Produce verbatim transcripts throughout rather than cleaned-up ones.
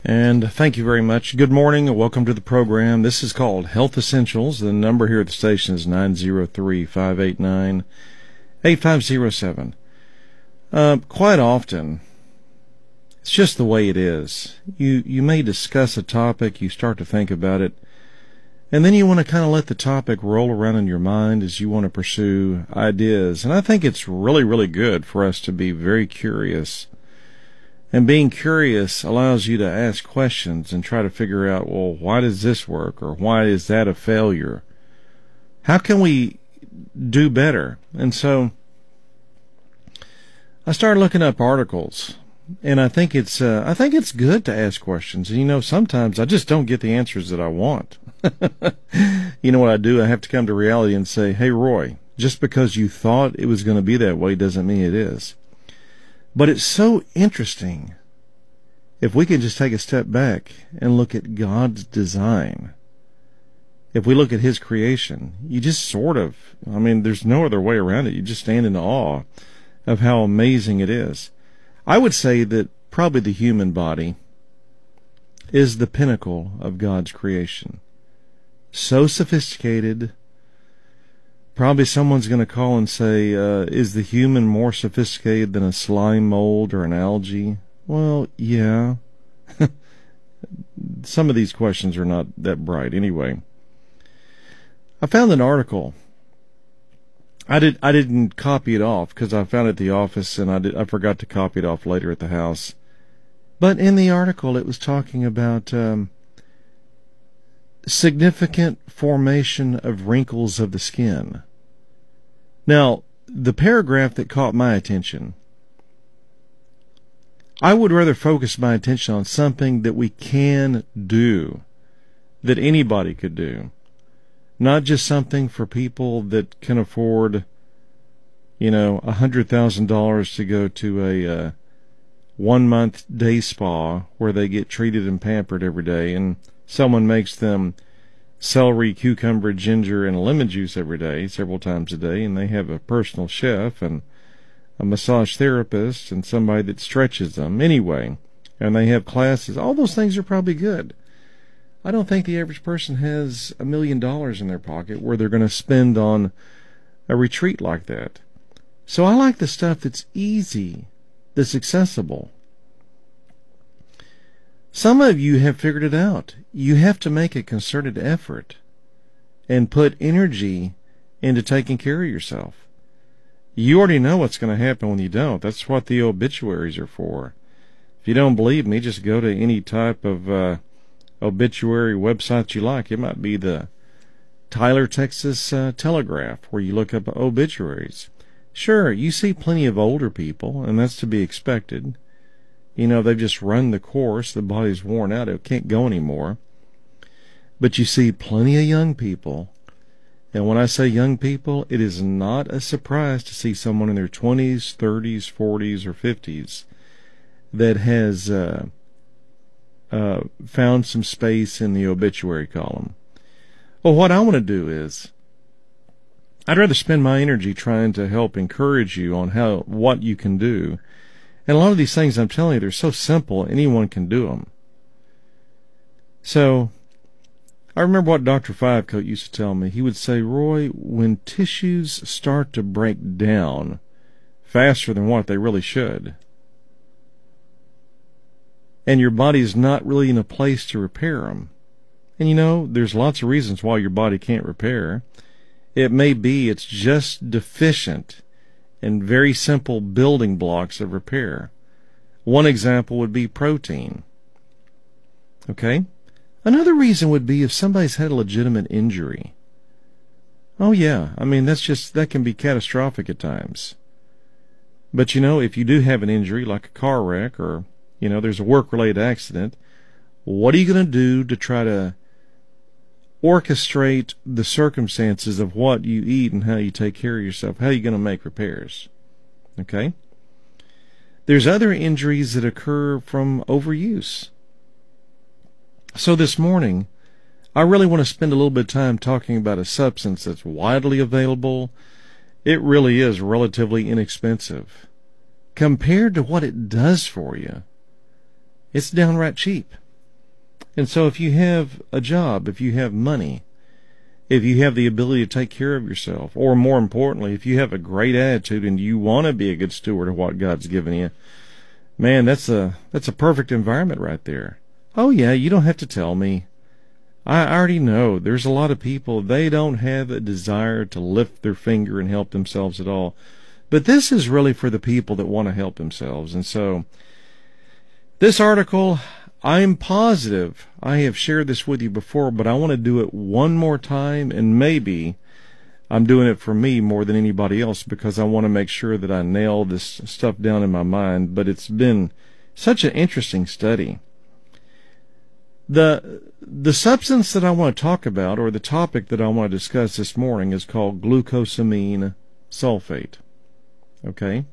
And thank you very much. Good morning and welcome to the program. This is called Health Essentials. The number here at the station is nine zero three, five eight nine, eight five zero seven. Uh, quite often, it's just the way it is. You, you may discuss a topic, you start to think about it, and then you want to kind of let the topic roll around in your mind as you want to pursue ideas. And I think it's really, really good for us to be very curious. And being curious allows you to ask questions and try to figure out, well, why does this work? Or why is that a failure? How can we do better? And so I started looking up articles, and I think it's uh, I think it's good to ask questions. And, you know, sometimes I just don't get the answers that I want. You know what I do? I have to come to reality and say, hey, Roy, just because you thought it was going to be that way doesn't mean it is. But it's so interesting if we can just take a step back and look at God's design. If we look at His creation, you just sort of, I mean, there's no other way around it. You just stand in awe of how amazing it is. I would say that probably the human body is the pinnacle of God's creation. So sophisticated. Probably someone's going to call and say, uh, is the human more sophisticated than a slime mold or an algae? Well, yeah. Some of these questions are not that bright anyway. I found an article. I did. I didn't copy it off because I found it at the office and I did. I forgot to copy it off later at the house. But in the article, it was talking about um, significant formation of wrinkles of the skin. Now, the paragraph that caught my attention, I would rather focus my attention on something that we can do, that anybody could do, not just something for people that can afford, you know, a hundred thousand dollars to go to a uh, one-month day spa where they get treated and pampered every day, and someone makes them celery, cucumber, ginger, and lemon juice every day, several times a day, and they have a personal chef and a massage therapist and somebody that stretches them anyway, and they have classes. All those things are probably good. I don't think the average person has a million dollars in their pocket where they're going to spend on a retreat like that. So I like the stuff that's easy, that's accessible. Some of you have figured it out. You have to make a concerted effort and put energy into taking care of yourself. You already know what's going to happen when you don't. That's what the obituaries are for. If you don't believe me, just go to any type of uh, obituary website you like. It might be the Tyler, Texas uh, Telegraph, where you look up obituaries. Sure, you see plenty of older people, and that's to be expected. You know, they've just run the course. The body's worn out. It can't go anymore. But you see plenty of young people. And when I say young people, it is not a surprise to see someone in their twenties, thirties, forties, or fifties that has uh, uh, found some space in the obituary column. Well, what I want to do is, I'd rather spend my energy trying to help encourage you on how what you can do. And a lot of these things I'm telling you, they're so simple, anyone can do them. So, I remember what Doctor Fivecoat used to tell me. He would say, Roy, when tissues start to break down faster than what they really should, and your body's not really in a place to repair them, and you know, there's lots of reasons why your body can't repair. It may be it's just deficient and very simple building blocks of repair. One example would be protein. Okay? Another reason would be if somebody's had a legitimate injury. Oh yeah, I mean, that's just, that can be catastrophic at times. But you know, if you do have an injury like a car wreck or, you know, there's a work-related accident, what are you going to do to try to orchestrate the circumstances of what you eat and how you take care of yourself? How are you going to make repairs? Okay? There's other injuries that occur from overuse. So this morning, I really want to spend a little bit of time talking about a substance that's widely available. It really is relatively inexpensive. Compared to what it does for you, it's downright cheap. And so if you have a job, if you have money, if you have the ability to take care of yourself, or more importantly, if you have a great attitude and you want to be a good steward of what God's given you, man, that's a that's a perfect environment right there. Oh yeah, you don't have to tell me. I already know there's a lot of people, they don't have a desire to lift their finger and help themselves at all. But this is really for the people that want to help themselves. And so, this article, I'm positive I have shared this with you before, but I want to do it one more time, and maybe I'm doing it for me more than anybody else because I want to make sure that I nail this stuff down in my mind. But it's been such an interesting study. The the substance that I want to talk about, or the topic that I want to discuss this morning, is called glucosamine sulfate. Okay?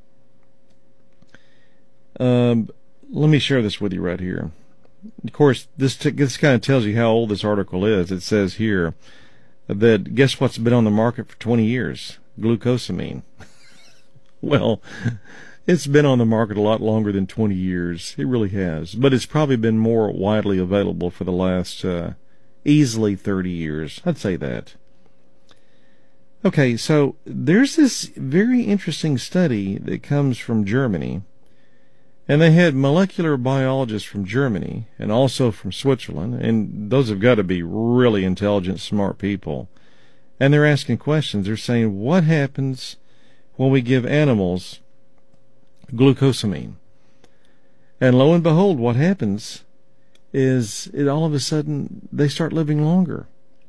Um, let me share this with you right here. Of course, this t- this kind of tells you how old this article is. It says here that, guess what's been on the market for twenty years? Glucosamine. Well, it's been on the market a lot longer than twenty years. It really has. But it's probably been more widely available for the last uh, easily thirty years. I'd say that. Okay, so there's this very interesting study that comes from Germany. And they had molecular biologists from Germany and also from Switzerland. And those have got to be really intelligent, smart people. And they're asking questions. They're saying, what happens when we give animals glucosamine? And lo and behold, what happens is it all of a sudden they start living longer.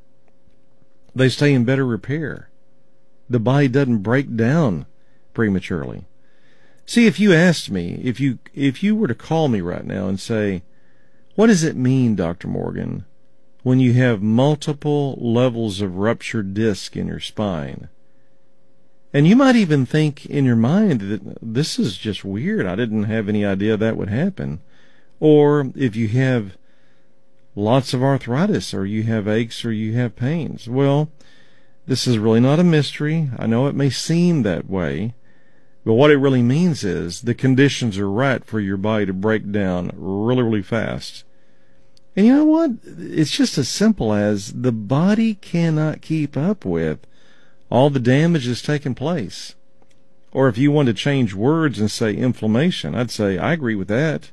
They stay in better repair. The body doesn't break down prematurely. See, if you asked me, if you if you were to call me right now and say, what does it mean, Doctor Morgan, when you have multiple levels of ruptured disc in your spine? And you might even think in your mind that this is just weird. I didn't have any idea that would happen. Or if you have lots of arthritis, or you have aches, or you have pains. Well, this is really not a mystery. I know it may seem that way, but what it really means is the conditions are right for your body to break down really, really fast. And you know what? It's just as simple as the body cannot keep up with all the damage that's taking place. Or if you want to change words and say inflammation, I'd say I agree with that.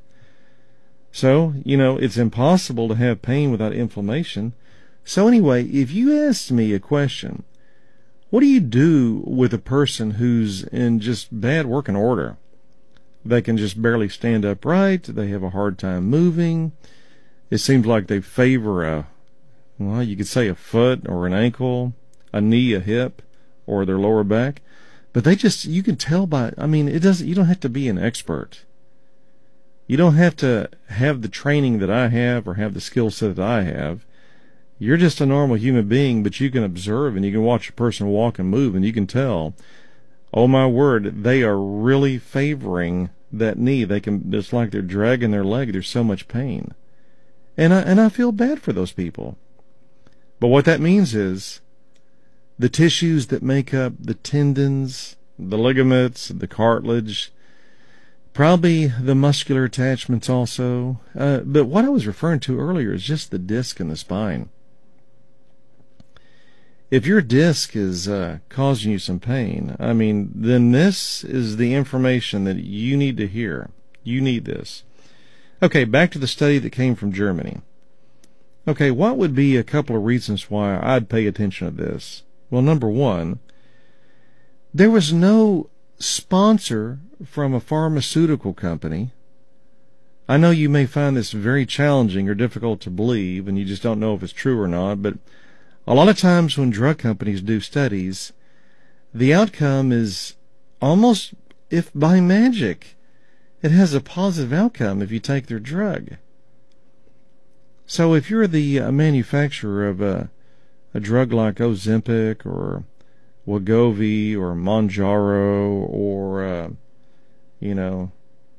So, you know, it's impossible to have pain without inflammation. So anyway, if you asked me a question, what do you do with a person who's in just bad working order? They can just barely stand upright. They have a hard time moving. It seems like they favor a, well, you could say a foot or an ankle, a knee, a hip, or their lower back. But they just, you can tell by, I mean, it doesn't, you don't have to be an expert. You don't have to have the training that I have or have the skill set that I have. You're just a normal human being, but you can observe and you can watch a person walk and move and you can tell, oh my word, they are really favoring that knee. They can, it's like they're dragging their leg. There's so much pain. And I, and I feel bad for those people. But what that means is the tissues that make up the tendons, the ligaments, the cartilage, probably the muscular attachments also. Uh, but what I was referring to earlier is just the disc in the spine. If your disc is uh, causing you some pain, I mean, then this is the information that you need to hear. You need this. Okay, back to the study that came from Germany. Okay, what would be a couple of reasons why I'd pay attention to this? Well, number one, there was no sponsor from a pharmaceutical company. I know you may find this very challenging or difficult to believe, and you just don't know if it's true or not, but a lot of times when drug companies do studies, the outcome is almost, if by magic, it has a positive outcome if you take their drug. So if you're the uh, manufacturer of a, a drug like Ozempic or Wegovy or Mounjaro or, uh, you know,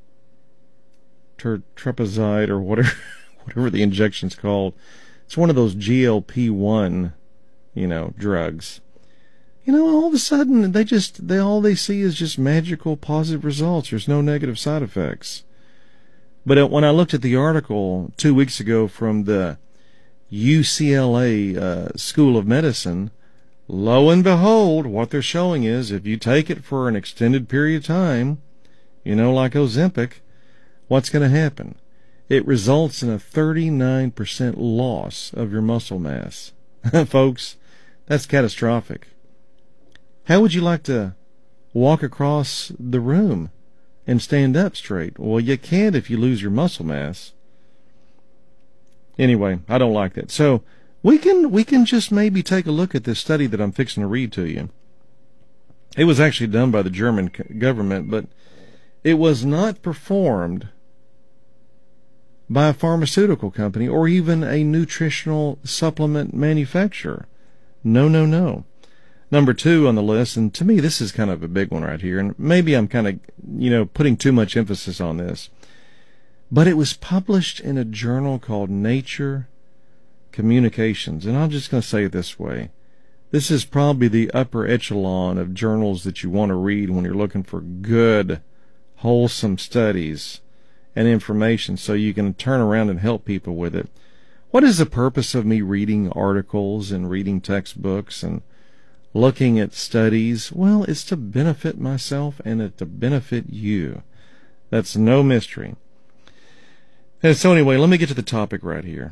ter- Trepazide or whatever, whatever the injection's called, it's one of those G L P one, you know, drugs. You know, all of a sudden, they just, they all they see is just magical positive results. There's no negative side effects. But when I looked at the article two weeks ago from the U C L A uh, School of Medicine, lo and behold, what they're showing is if you take it for an extended period of time, you know, like Ozempic, what's going to happen? It results in a thirty-nine percent loss of your muscle mass. Folks, that's catastrophic. How would you like to walk across the room and stand up straight? Well, you can't if you lose your muscle mass. Anyway, I don't like that. So we can we can just maybe take a look at this study that I'm fixing to read to you. It was actually done by the German government, but it was not performed by a pharmaceutical company or even a nutritional supplement manufacturer. No, no, no. Number two on the list, and to me this is kind of a big one right here, and maybe I'm kind of, you know, putting too much emphasis on this, but it was published in a journal called Nature Communications, and I'm just going to say it this way. This is probably the upper echelon of journals that you want to read when you're looking for good, wholesome studies and information so you can turn around and help people with it. What is the purpose of me reading articles and reading textbooks and looking at studies? Well, it's to benefit myself and it's to benefit you. That's no mystery. And so anyway, let me get to the topic right here.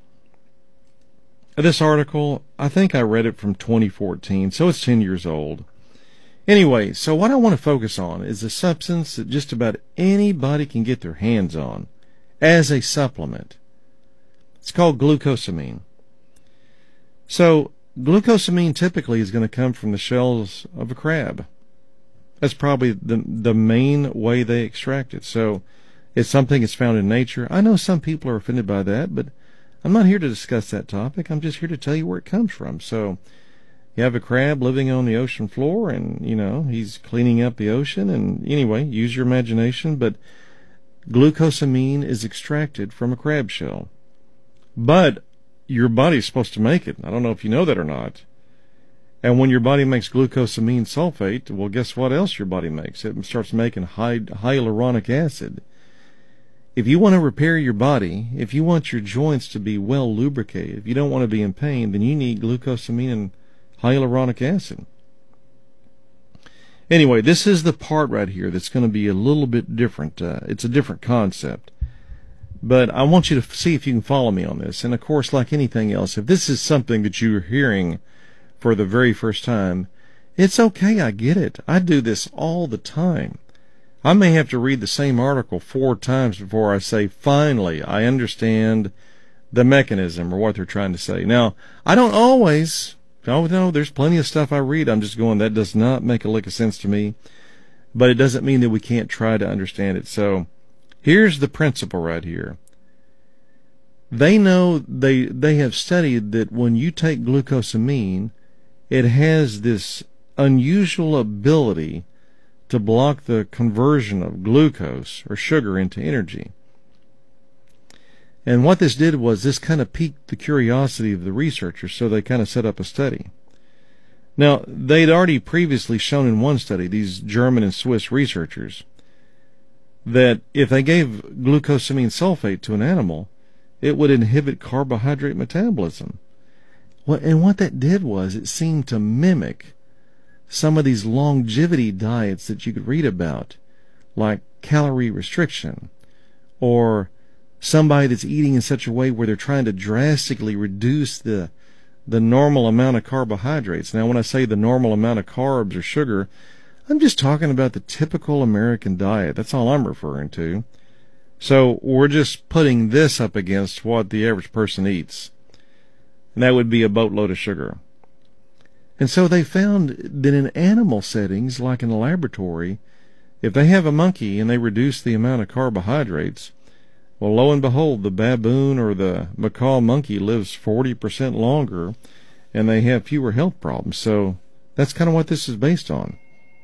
This article, I think I read it from twenty fourteen, so it's ten years old. Anyway, so what I want to focus on is a substance that just about anybody can get their hands on as a supplement. It's called glucosamine. So, glucosamine typically is going to come from the shells of a crab. That's probably the the main way they extract it. So, it's something that's found in nature. I know some people are offended by that, but I'm not here to discuss that topic. I'm just here to tell you where it comes from. So, you have a crab living on the ocean floor, and, you know, he's cleaning up the ocean, and anyway, use your imagination, but glucosamine is extracted from a crab shell. But your body's supposed to make it. I don't know if you know that or not. And when your body makes glucosamine sulfate, well, guess what else your body makes? It starts making hy- hyaluronic acid. If you want to repair your body, if you want your joints to be well lubricated, if you don't want to be in pain, then you need glucosamine and hyaluronic acid. Anyway, this is the part right here that's going to be a little bit different. Uh, it's a different concept. But I want you to see if you can follow me on this. And of course, like anything else, if this is something that you're hearing for the very first time, it's okay, I get it. I do this all the time. I may have to read the same article four times before I say, finally, I understand the mechanism or what they're trying to say. Now, I don't always, oh no, there's plenty of stuff I read. I'm just going, that does not make a lick of sense to me. But it doesn't mean that we can't try to understand it. So, here's the principle right here. They know, they they have studied that when you take glucosamine, it has this unusual ability to block the conversion of glucose or sugar into energy. And what this did was this kind of piqued the curiosity of the researchers, so they kind of set up a study. Now, they'd already previously shown in one study, these German and Swiss researchers, that if they gave glucosamine sulfate to an animal, it would inhibit carbohydrate metabolism. And what that did was it seemed to mimic some of these longevity diets that you could read about, like calorie restriction, or somebody that's eating in such a way where they're trying to drastically reduce the the normal amount of carbohydrates. Now, when I say the normal amount of carbs or sugar, I'm just talking about the typical American diet. That's all I'm referring to. So we're just putting this up against what the average person eats. And that would be a boatload of sugar. And so they found that in animal settings, like in a laboratory, if they have a monkey and they reduce the amount of carbohydrates, well, lo and behold, the baboon or the macaw monkey lives forty percent longer and they have fewer health problems. So that's kind of what this is based on.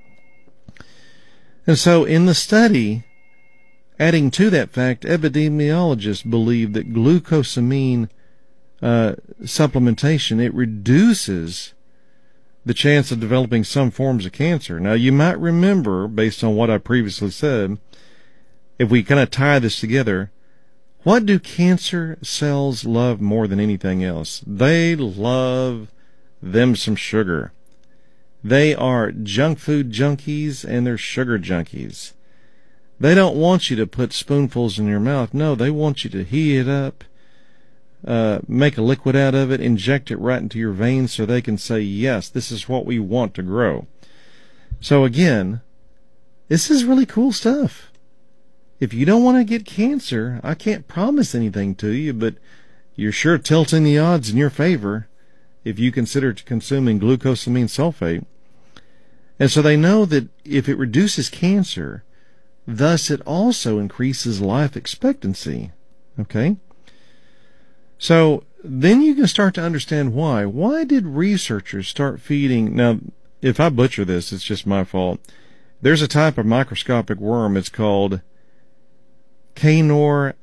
And so in the study, adding to that fact, epidemiologists believe that glucosamine uh, supplementation, it reduces the chance of developing some forms of cancer. Now, you might remember, based on what I previously said, if we kind of tie this together, what do cancer cells love more than anything else? They love them some sugar. They are junk food junkies and they're sugar junkies. They don't want you to put spoonfuls in your mouth. No, they want you to heat it up, uh, make a liquid out of it, inject it right into your veins so they can say, yes, this is what we want to grow. So again, this is really cool stuff. If you don't want to get cancer, I can't promise anything to you, but you're sure tilting the odds in your favor if you consider consuming glucosamine sulfate. And so they know that if it reduces cancer, thus it also increases life expectancy. Okay? So then you can start to understand why. Why did researchers start feeding? Now, if I butcher this, it's just my fault. There's a type of microscopic worm. It's called Caenorhabitatus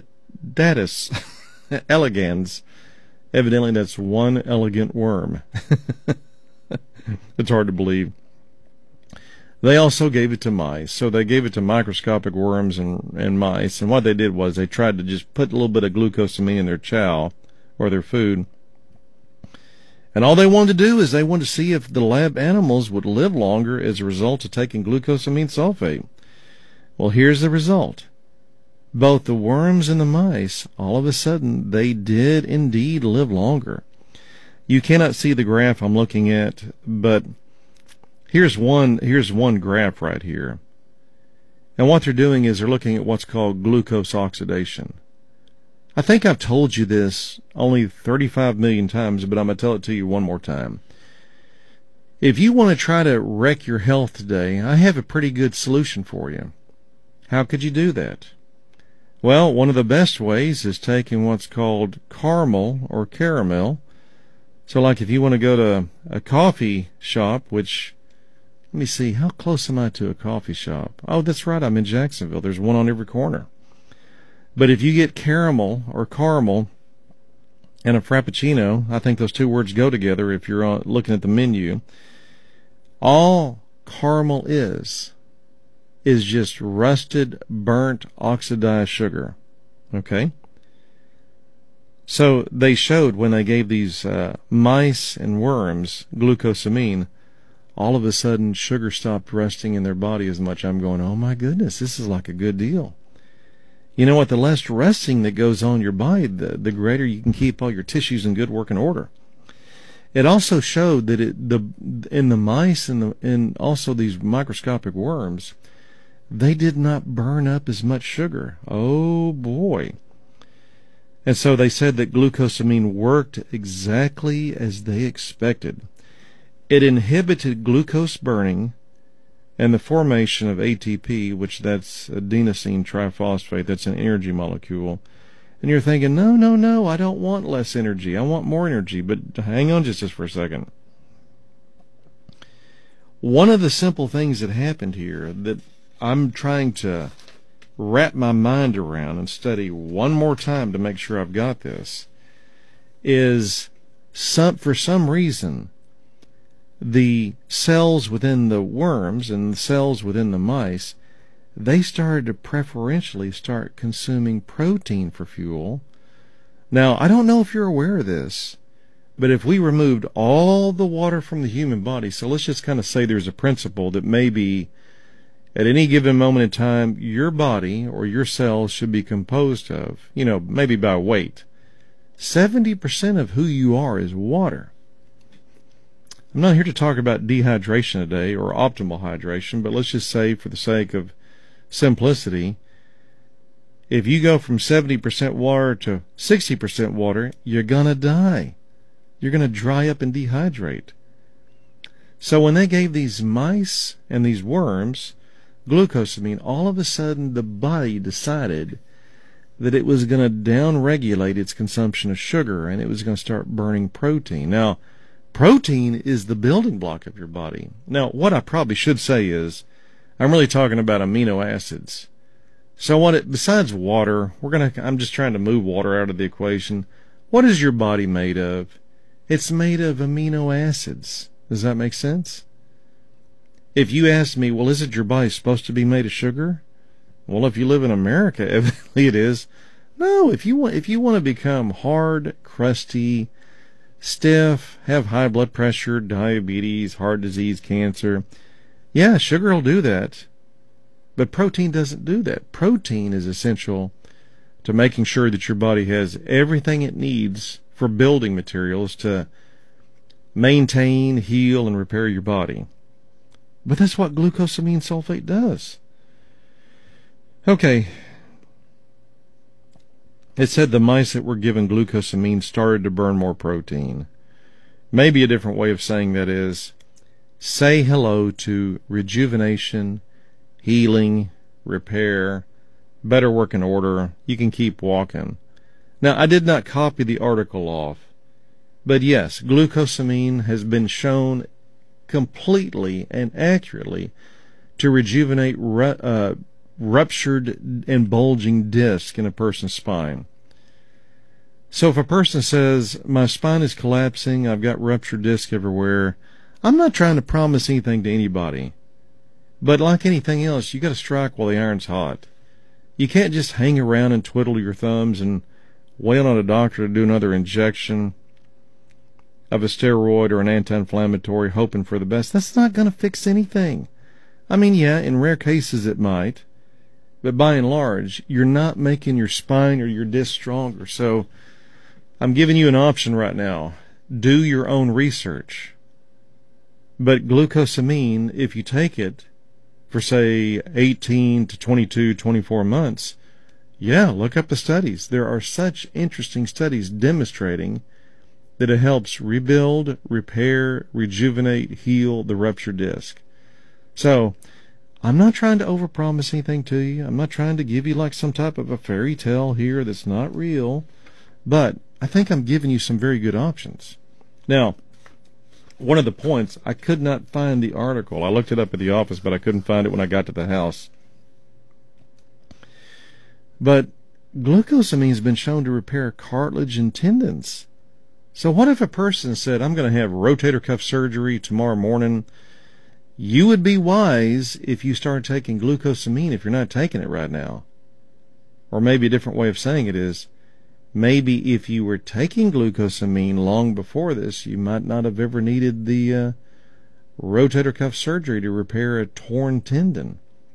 elegans. Evidently, that's one elegant worm. It's hard to believe. They also gave it to mice. So they gave it to microscopic worms and, and mice. And what they did was they tried to just put a little bit of glucosamine in their chow or their food. And all they wanted to do is they wanted to see if the lab animals would live longer as a result of taking glucosamine sulfate. Well, here's the result. Both the worms and the mice, all of a sudden, they did indeed live longer. You cannot see the graph I'm looking at, but here's one, here's one graph right here. And what they're doing is they're looking at what's called glucose oxidation. I think I've told you this only thirty-five million times, but I'm going to tell it to you one more time. If you want to try to wreck your health today, I have a pretty good solution for you. How could you do that? Well, one of the best ways is taking what's called caramel or caramel. So like if you want to go to a coffee shop, which, let me see, how close am I to a coffee shop? Oh, that's right, I'm in Jacksonville. There's one on every corner. But if you get caramel or caramel and a frappuccino, I think those two words go together if you're uh, looking at the menu. All caramel is, is just rusted, burnt, oxidized sugar. Okay? So they showed when they gave these uh, mice and worms glucosamine, all of a sudden sugar stopped rusting in their body as much. I'm going, oh my goodness, this is like a good deal. You know what? The less rusting that goes on your body, the, the greater you can keep all your tissues in good working order. It also showed that it, the in the mice and the and also these microscopic worms, they did not burn up as much sugar. Oh boy. And so they said that glucosamine worked exactly as they expected. It inhibited glucose burning and the formation of A T P, which that's adenosine triphosphate, that's an energy molecule. And you're thinking, no, no, no, I don't want less energy. I want more energy. But hang on just, just for a second. One of the simple things that happened here that I'm trying to wrap my mind around and study one more time to make sure I've got this is some, for some reason, the cells within the worms and the cells within the mice, they started to preferentially start consuming protein for fuel. Now, I don't know if you're aware of this, but if we removed all the water from the human body, so let's just kind of say there's a principle that maybe at any given moment in time, your body or your cells should be composed of, you know, maybe by weight, seventy percent of who you are is water. I'm not here to talk about dehydration today or optimal hydration, but let's just say for the sake of simplicity, if you go from seventy percent water to sixty percent water, you're going to die. You're going to dry up and dehydrate. So when they gave these mice and these worms glucosamine, all of a sudden the body decided that it was going to downregulate its consumption of sugar and it was going to start burning protein. Now, protein is the building block of your body. Now, what I probably should say is, I'm really talking about amino acids. So what it, besides water, we're gonna, I'm just trying to move water out of the equation. What is your body made of? It's made of amino acids. Does that make sense? If you ask me, well, isn't your body supposed to be made of sugar? Well, if you live in America, evidently it is. No, if you want, if you want to become hard, crusty, stiff, have high blood pressure, diabetes, heart disease, cancer, yeah, sugar will do that. But protein doesn't do that. Protein is essential to making sure that your body has everything it needs for building materials to maintain, heal, and repair your body. But that's what glucosamine sulfate does. Okay. It said the mice that were given glucosamine started to burn more protein. Maybe a different way of saying that is, say hello to rejuvenation, healing, repair, better working order. You can keep walking. Now, I did not copy the article off, but yes, glucosamine has been shown completely and accurately to rejuvenate ru- uh, ruptured and bulging disc in a person's spine. So if a person says, my spine is collapsing, I've got ruptured disc everywhere, I'm not trying to promise anything to anybody. But like anything else, you got to strike while the iron's hot. You can't just hang around and twiddle your thumbs and wait on a doctor to do another injection of a steroid or an anti-inflammatory hoping for the best. That's not going to fix anything. I mean, yeah, in rare cases it might, but by and large, you're not making your spine or your disc stronger. So I'm giving you an option right now. Do your own research. But glucosamine, if you take it for, say, eighteen to twenty-two, twenty-four months, yeah, look up the studies. There are such interesting studies demonstrating that it helps rebuild, repair, rejuvenate, heal the ruptured disc. So, I'm not trying to overpromise anything to you. I'm not trying to give you like some type of a fairy tale here that's not real. But I think I'm giving you some very good options. Now, one of the points, I could not find the article. I looked it up at the office, but I couldn't find it when I got to the house. But glucosamine has been shown to repair cartilage and tendons. So what if a person said, I'm going to have rotator cuff surgery tomorrow morning? You would be wise if you started taking glucosamine if you're not taking it right now. Or maybe a different way of saying it is, maybe if you were taking glucosamine long before this, you might not have ever needed the uh, rotator cuff surgery to repair a torn tendon.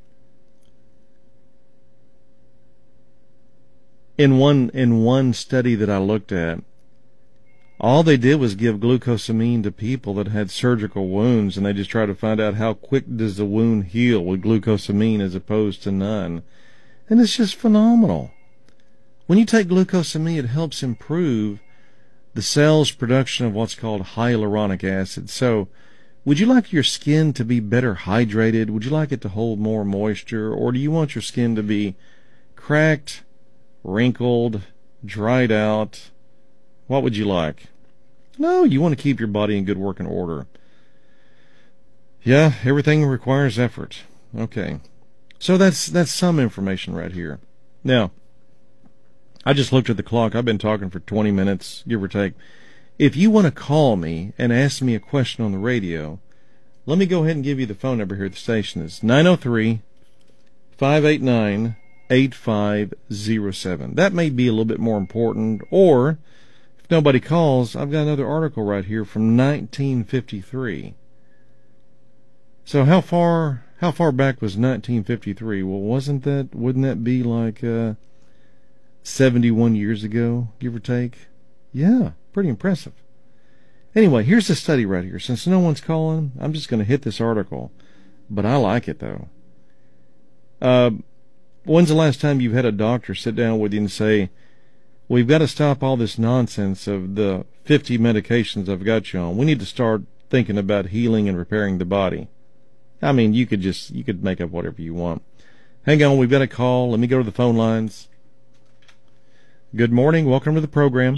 In one in one study that I looked at, all they did was give glucosamine to people that had surgical wounds, and they just tried to find out how quick does the wound heal with glucosamine as opposed to none. And it's just phenomenal. When you take glucosamine, it helps improve the cell's production of what's called hyaluronic acid. So, would you like your skin to be better hydrated? Would you like it to hold more moisture? Or do you want your skin to be cracked, wrinkled, dried out? What would you like? No, you want to keep your body in good working order. Yeah, everything requires effort. Okay. So that's that's some information right here. Now, I just looked at the clock. I've been talking for twenty minutes, give or take. If you want to call me and ask me a question on the radio, let me go ahead and give you the phone number here at the station. It's nine oh three, five eight nine, eight five oh seven. That may be a little bit more important, or if nobody calls, I've got another article right here from nineteen fifty-three. So how far how far back was nineteen fifty-three? Well, wasn't that, wouldn't that be like uh, seventy-one years ago, give or take? Yeah, pretty impressive. Anyway, here's the study right here. Since no one's calling, I'm just going to hit this article. But I like it, though. Uh, when's the last time you've had a doctor sit down with you and say, we've got to stop all this nonsense of the fifty medications I've got you on. We need to start thinking about healing and repairing the body. I mean, you could just, you could make up whatever you want. Hang on, we've got a call. Let me go to the phone lines. Good morning. Welcome to the program.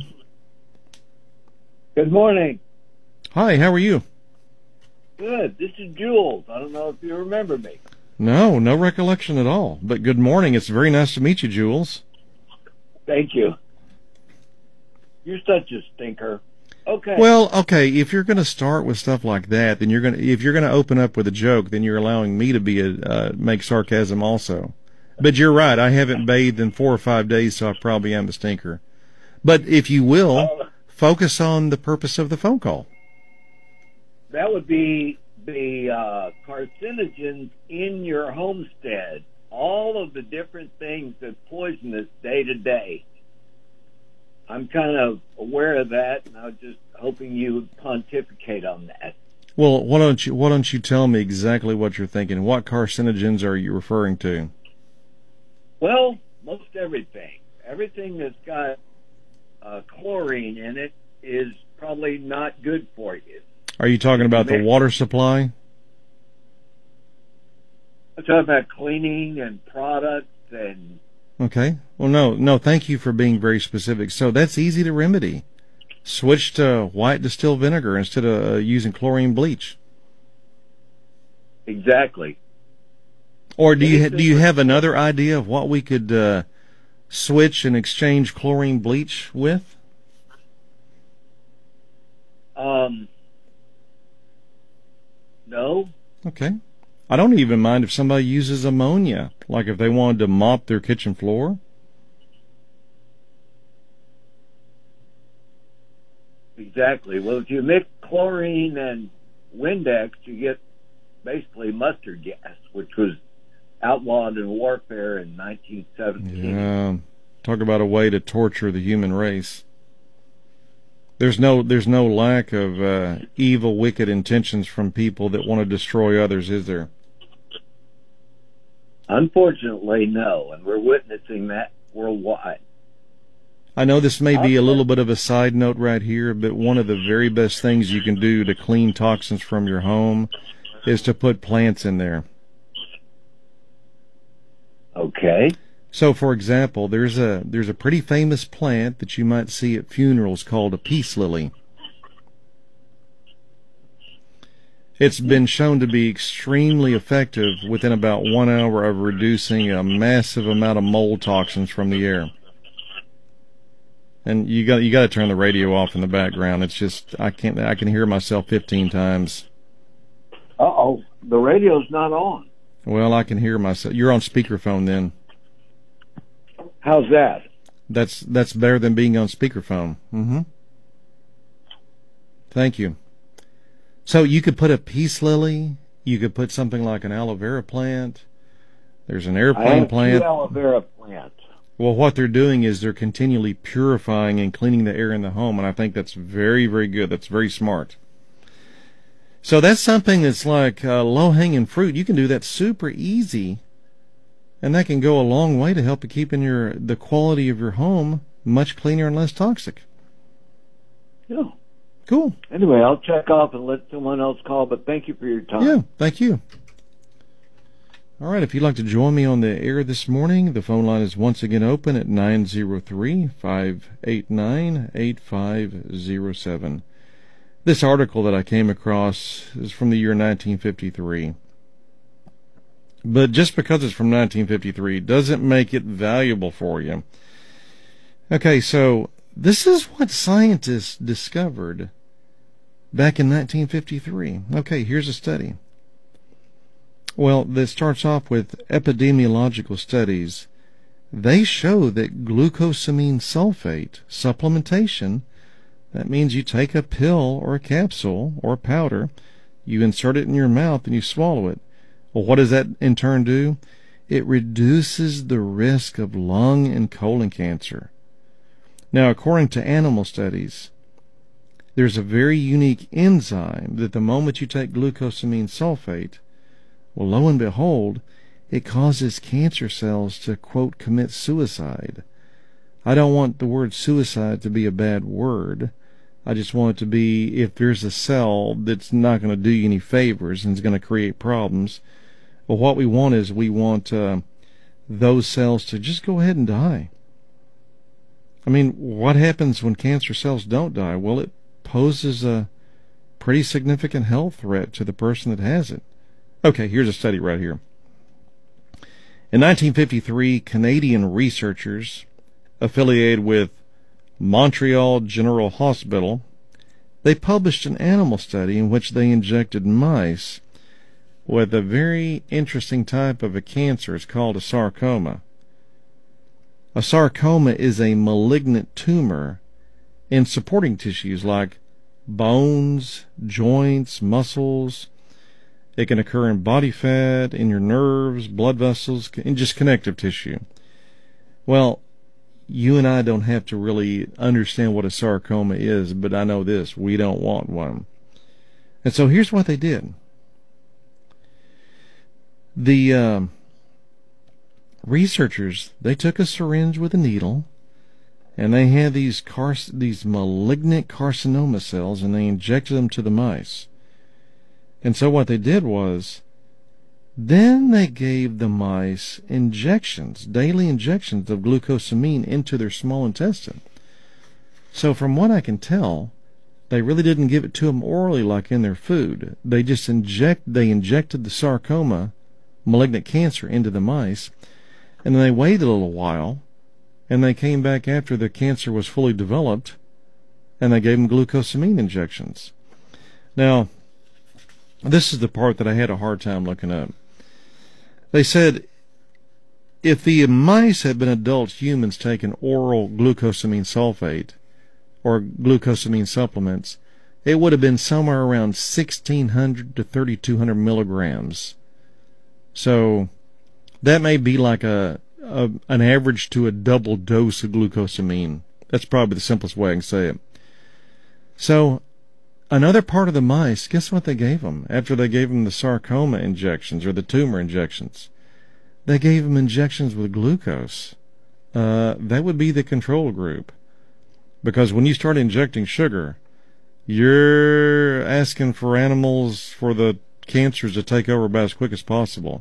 Good morning. Hi, how are you? Good. This is Jules. I don't know if you remember me. No, no recollection at all. But good morning. It's very nice to meet you, Jules. Thank you. You're such a stinker. Okay. Well, okay, if you're going to start with stuff like that, then you're going to, if you're going to open up with a joke, then you're allowing me to be a, uh, make sarcasm also. But you're right. I haven't bathed in four or five days, so I probably am the stinker. But if you will, Uh, focus on the purpose of the phone call. that would be the uh, carcinogens in your homestead. All of the different things that poison us day to day. I'm kind of aware of that, and I was just hoping you would pontificate on that. Well, why don't you why don't you tell me exactly what you're thinking? What carcinogens are you referring to? Well, most everything. Everything that's got uh, chlorine in it is probably not good for you. Are you talking about the water supply? I'm talking about cleaning and products and... Okay. Well, no, no, thank you for being very specific. So that's easy to remedy. Switch to white distilled vinegar instead of uh, using chlorine bleach. Exactly. Or do you do you have another idea of what we could uh, switch and exchange chlorine bleach with? Um, no. Okay. I don't even mind if somebody uses ammonia, like if they wanted to mop their kitchen floor. Exactly. Well, if you mix chlorine and Windex, you get basically mustard gas, which was outlawed in warfare in nineteen seventeen. Yeah. Talk about a way to torture the human race. There's no there's no lack of uh, evil, wicked intentions from people that want to destroy others, is there? Unfortunately, no, and we're witnessing that worldwide. I know this may be a little bit of a side note right here, but one of the very best things you can do to clean toxins from your home is to put plants in there. Okay. So, for example, there's a there's a pretty famous plant that you might see at funerals called a peace lily. It's been shown to be extremely effective within about one hour of reducing a massive amount of mold toxins from the air. And you got you got to turn the radio off in the background. It's just I can't I can hear myself fifteen times. Uh oh, the radio's not on. Well, I can hear myself. You're on speakerphone then. How's that? That's that's better than being on speakerphone. Mm-hmm. Thank you. So you could put a peace lily. You could put something like an aloe vera plant. There's an airplane I have plant. two aloe vera plants. Well, what they're doing is they're continually purifying and cleaning the air in the home, and I think that's very, very good. That's very smart. So that's something that's like uh, low-hanging fruit. You can do that super easy, and that can go a long way to help you keeping your the quality of your home much cleaner and less toxic. Yeah. Cool. Anyway, I'll check off and let someone else call, but thank you for your time. Yeah, thank you. All right, if you'd like to join me on the air this morning, the phone line is once again open at nine zero three, five eight nine, eight five zero seven. This article that I came across is from the year nineteen fifty-three. But just because it's from nineteen fifty-three doesn't make it valuable for you. Okay, so this is what scientists discovered back in nineteen fifty-three. Okay, here's a study. Well, this starts off with epidemiological studies. They show that glucosamine sulfate supplementation, that means you take a pill or a capsule or a powder, you insert it in your mouth and you swallow it. Well, what does that in turn do? It reduces the risk of lung and colon cancer. Now, according to animal studies, there's a very unique enzyme that the moment you take glucosamine sulfate, well, lo and behold, it causes cancer cells to, quote, commit suicide. I don't want the word suicide to be a bad word. I just want it to be if there's a cell that's not going to do you any favors and is going to create problems. Well, what we want is we want uh, those cells to just go ahead and die. I mean, what happens when cancer cells don't die? Well, it poses a pretty significant health threat to the person that has it. Okay, here's a study right here. In nineteen fifty-three, Canadian researchers affiliated with Montreal General Hospital, they published an animal study in which they injected mice with a very interesting type of a cancer. It's called a sarcoma. A sarcoma is a malignant tumor in supporting tissues like bones, joints, muscles. It can occur in body fat, in your nerves, blood vessels, in just connective tissue. Well, you and I don't have to really understand what a sarcoma is, but I know this: we don't want one. And so here's what they did. The um, researchers, they took a syringe with a needle, and they had these car- these malignant carcinoma cells, and they injected them to the mice. And so what they did was, then they gave the mice injections, daily injections of glucosamine into their small intestine. So from what I can tell, they really didn't give it to them orally like in their food. They just inject, they injected the sarcoma, malignant cancer, into the mice, and then they waited a little while, and they came back after the cancer was fully developed, and they gave them glucosamine injections. Now, this is the part that I had a hard time looking up. They said if the mice had been adult humans taking oral glucosamine sulfate or glucosamine supplements, it would have been somewhere around sixteen hundred to thirty-two hundred milligrams. So that may be like a, a an average to a double dose of glucosamine. That's probably the simplest way I can say it. So another part of the mice, guess what they gave them after they gave them the sarcoma injections or the tumor injections? They gave them injections with glucose. Uh, that would be the control group. Because when you start injecting sugar, you're asking for animals, for the cancers to take over about as quick as possible.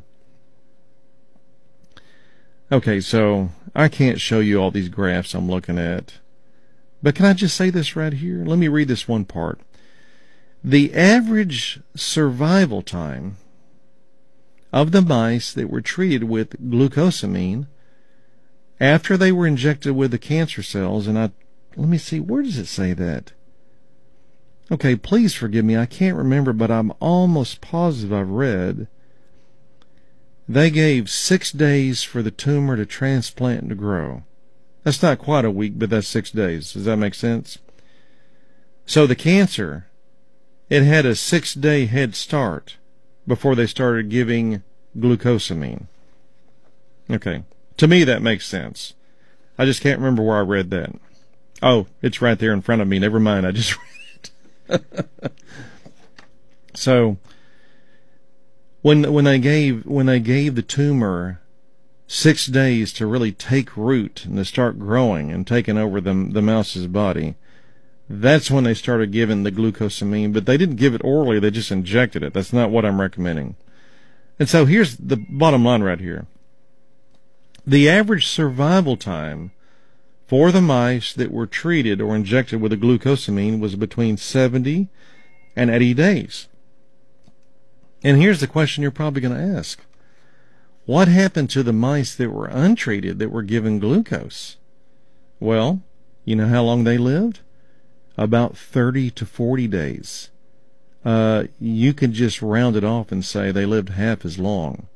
Okay, so I can't show you all these graphs I'm looking at. But can I just say this right here? Let me read this one part. The average survival time of the mice that were treated with glucosamine after they were injected with the cancer cells, and I, let me see, where does it say that? Okay, please forgive me, I can't remember, but I'm almost positive I've read. They gave six days for the tumor to transplant and to grow. That's not quite a week, but that's six days. Does that make sense? So the cancer, it had a six-day head start before they started giving glucosamine. Okay. To me, that makes sense. I just can't remember where I read that. Oh, it's right there in front of me. Never mind. I just read it. So, when when they gave when they gave the tumor six days to really take root and to start growing and taking over the the mouse's body, that's when they started giving the glucosamine, but they didn't give it orally, they just injected it. That's not what I'm recommending. And so here's the bottom line right here. The average survival time for the mice that were treated or injected with the glucosamine was between seventy and eighty days. And here's the question you're probably going to ask. What happened to the mice that were untreated, that were given glucose? Well, you know how long they lived? About thirty to forty days. Uh, you could just round it off and say they lived half as long.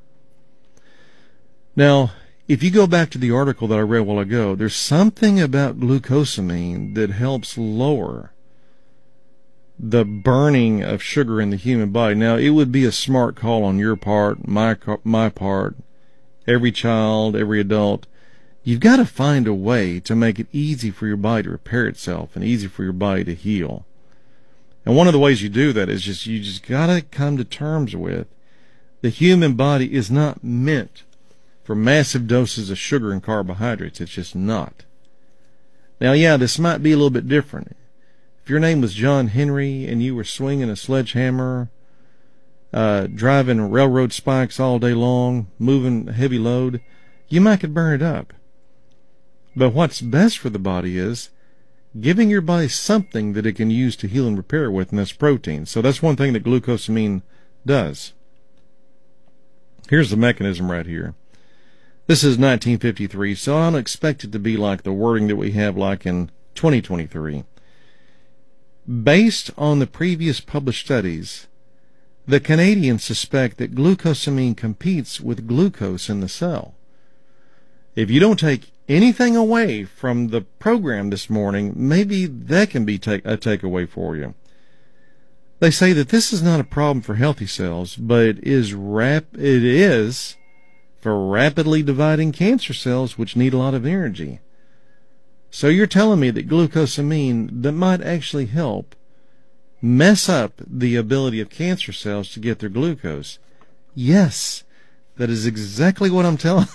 Now, if you go back to the article that I read a while ago, there's something about glucosamine that helps lower the burning of sugar in the human body. Now, it would be a smart call on your part, my my part, every child, every adult. You've got to find a way to make it easy for your body to repair itself and easy for your body to heal. And one of the ways you do that is just you just got to come to terms with the human body is not meant for massive doses of sugar and carbohydrates. It's just not. Now, yeah, this might be a little bit different. If your name was John Henry and you were swinging a sledgehammer, uh, driving railroad spikes all day long, moving a heavy load, you might could burn it up. But what's best for the body is giving your body something that it can use to heal and repair with, and that's protein. So that's one thing that glucosamine does. Here's the mechanism right here. This is nineteen fifty-three, so I don't expect it to be like the wording that we have like in twenty twenty-three. Based on the previous published studies, The Canadians suspect that glucosamine competes with glucose in the cell. If you don't take anything away from the program this morning, maybe that can be take, a takeaway for you. They say that this is not a problem for healthy cells, but it is rap it is for rapidly dividing cancer cells, which need a lot of energy. So you're telling me that glucosamine that might actually help mess up the ability of cancer cells to get their glucose? Yes, that is exactly what I'm telling.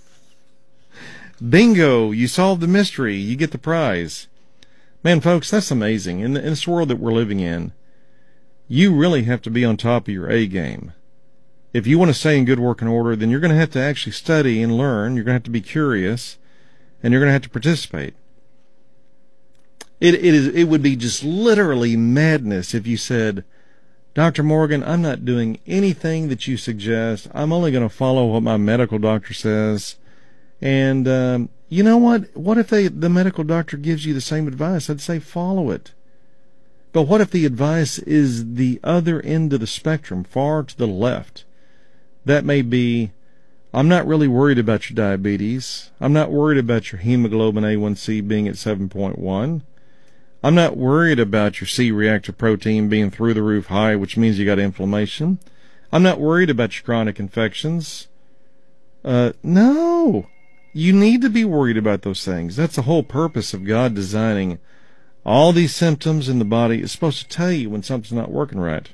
Bingo, you solved the mystery. You get the prize. Man, folks, that's amazing. In, the, in this world that we're living in, you really have to be on top of your A game. If you want to stay in good working order, then you're going to have to actually study and learn. You're going to have to be curious, and you're going to have to participate. It, it, is, it would be just literally madness if you said, Doctor Morgan, I'm not doing anything that you suggest. I'm only going to follow what my medical doctor says. And um, you know what? What if they, the medical doctor gives you the same advice? I'd say follow it. But what if the advice is the other end of the spectrum, far to the left? That may be, I'm not really worried about your diabetes. I'm not worried about your hemoglobin A one C being at seven point one. I'm not worried about your C-reactive protein being through the roof high, which means you got inflammation. I'm not worried about your chronic infections. Uh, no. You need to be worried about those things. That's the whole purpose of God designing all these symptoms in the body. It's supposed to tell you when something's not working right.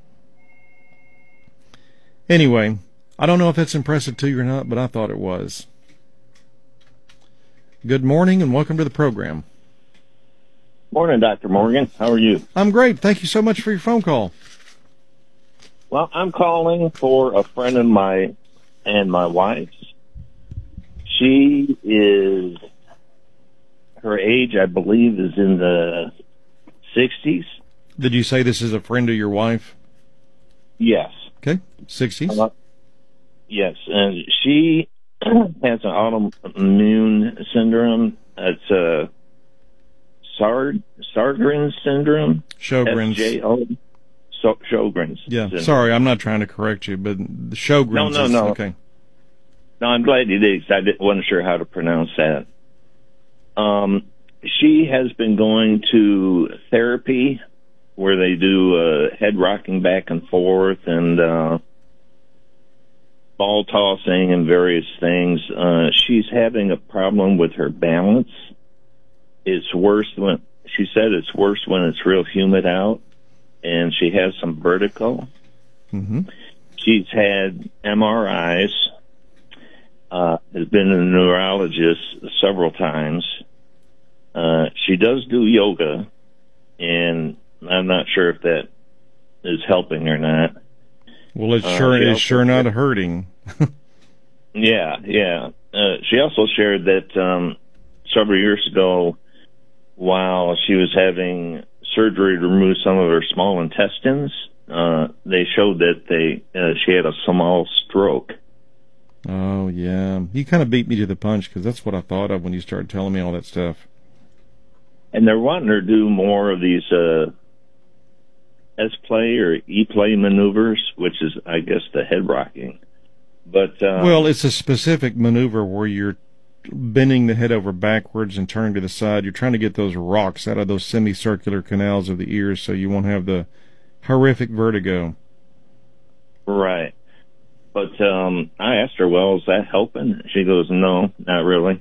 Anyway, I don't know if that's impressive to you or not, but I thought it was. Good morning and welcome to the program. Morning, Doctor Morgan. How are you? I'm great. Thank you so much for your phone call. Well, I'm calling for a friend of mine and my wife's. She is, her age, I believe, is in the sixties. Did you say this is a friend of your wife? Yes. Okay, sixties. Uh, yes, and she has an autoimmune syndrome. It's a Sard, Sjögren's syndrome. Sjögren's. S J O. So, Sjögren's. Yeah, syndrome. Sorry, I'm not trying to correct you, but the Sjögren's No, no, is, no. okay. No, I'm glad you did, because I didn't, wasn't sure how to pronounce that. Um, she has been going to therapy where they do uh, head rocking back and forth and uh, ball tossing and various things. Uh, she's having a problem with her balance. It's worse when, she said it's worse when it's real humid out, and she has some vertigo. Mm-hmm. She's had M R Is. Uh, has been a neurologist several times. Uh, she does do yoga, and I'm not sure if that is helping or not. Well, it's Uh, sure she it's also sure not shared- hurting. Yeah, yeah. Uh, she also shared that um, several years ago, while she was having surgery to remove some of her small intestines, uh, they showed that they uh, she had a small stroke. Oh, yeah. You kind of beat me to the punch because that's what I thought of when you started telling me all that stuff. And they're wanting her to do more of these uh, S-play or E-play maneuvers, which is, I guess, the head rocking. But uh, Well, it's a specific maneuver where you're bending the head over backwards and turning to the side. You're trying to get those rocks out of those semicircular canals of the ears so you won't have the horrific vertigo. right. But um, I asked her, well, is that helping? She goes, no, not really.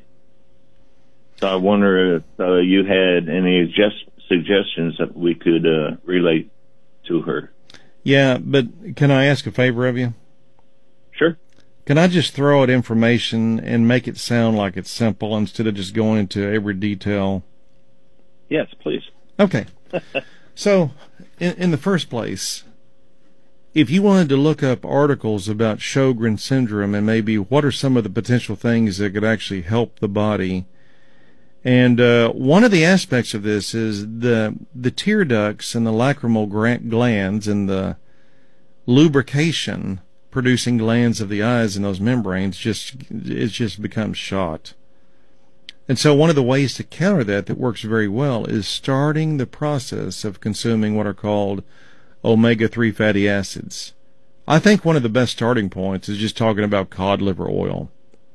So I wonder if uh, you had any just suggestions that we could uh, relate to her. Yeah, but can I ask a favor of you? Sure. Can I just throw out information and make it sound like it's simple instead of just going into every detail? Yes, please. Okay. So, in, in the first place, if you wanted to look up articles about Sjögren's syndrome and maybe what are some of the potential things that could actually help the body, and uh, one of the aspects of this is the the tear ducts and the lacrimal glands and the lubrication producing glands of the eyes and those membranes just it just becomes shot. And so one of the ways to counter that that works very well is starting the process of consuming what are called omega three fatty acids. I think one of the best starting points is just talking about cod liver oil.